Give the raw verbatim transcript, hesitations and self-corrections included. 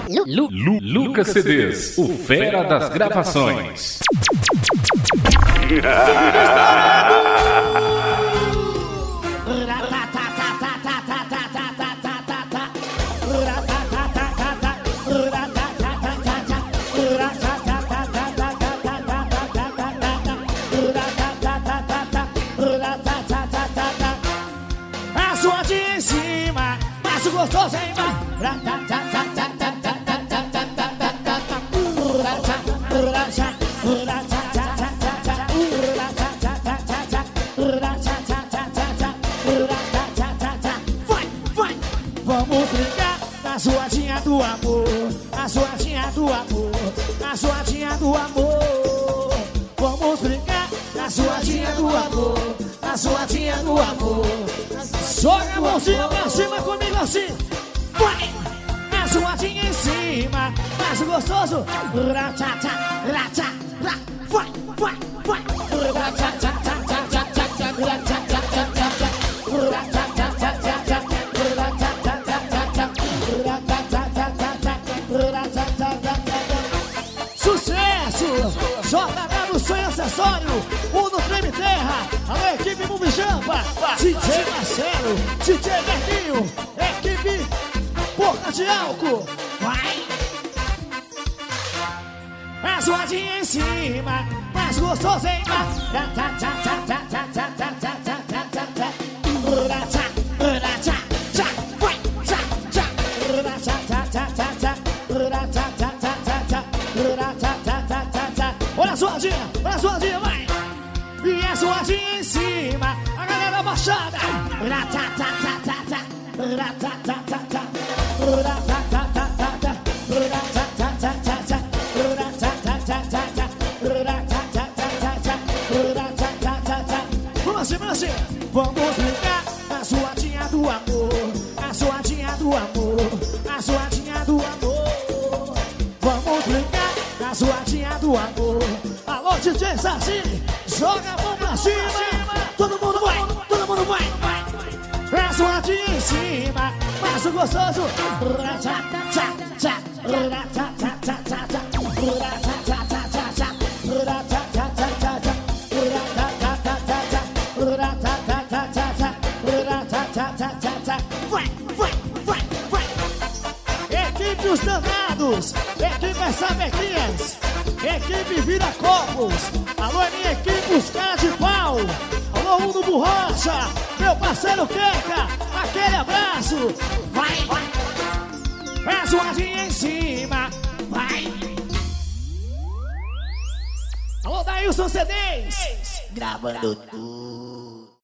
Lu, Lu, Lucas C Ds, o fera das gravações. A sua de em cima, macho gostoso em baixo. Vai, vai, vamos brincar na suadinha do amor, a suadinha do amor, a suadinha do amor. Vamos brincar na suadinha do amor, a suadinha do amor. Joga a mãozinha pra cima comigo assim. Vai! A suadinha em cima, mais gostoso. Ratata, ratata, vai, vai, vai. Ratata, sucesso! J W Sonho Acessório, o do Treme Terra, a equipe Move Jampa, D J Marcelo, D J Berninho, equipe Boca de Álcool. Vai! A suadinha em cima, mais gostoso em baixo. Olha a suadinha, olha a suadinha, vai! E a suadinha em cima, a galera baixada. Vamos assim, vamos assim. Vamos brincar na suadinha do amor, a suadinha do amor, a suadinha do amor. Vamos brincar na suadinha do amor. Alô, D J Saci, joga a mão pra cima. Todo mundo vai, todo mundo vai, vai. A suadinha em cima, passo gostoso. Vai, vai, vai, vai. Equipe Os Danados, equipe Sabequinhas, equipe Vira Copos. Alô, minha equipe Os Caras de Pau. Alô, Mundo Borracha, meu parceiro Queca, aquele abraço. Vai, vai. É suadinha em cima, vai. Alô, Daílson C Ds, Gravando tudo.